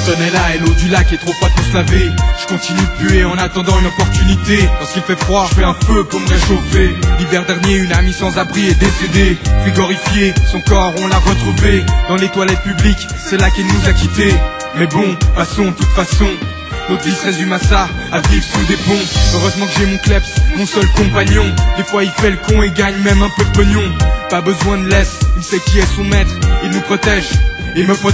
L'automne est là et l'eau du lac est trop froide pour se laver. Je continue de puer en attendant une opportunité. Lorsqu'il fait froid, je fais un feu pour me réchauffer. L'hiver dernier, une amie sans abri est décédée. Frigorifié, son corps on l'a retrouvé dans les toilettes publiques, c'est là qu'il nous a quittés. Mais bon, passons, de toute façon, notre vie se résume à ça, à vivre sous des ponts. Heureusement que j'ai mon kleps, mon seul compagnon. Des fois il fait le con et gagne même un peu de pognon. Pas besoin de laisse, il sait qui est son maître. Il nous protège, il me protège.